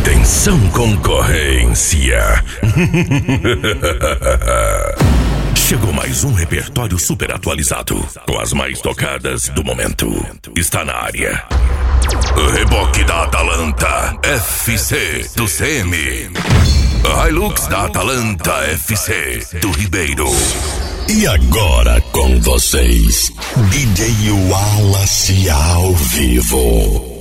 Atenção, concorrência. Chegou mais um repertório super atualizado, com as mais tocadas do momento. Está na área Reboque da Atalanta FC do CM, Hilux da Atalanta FC do Ribeiro. E agora com vocês, DJ Wallace ao vivo.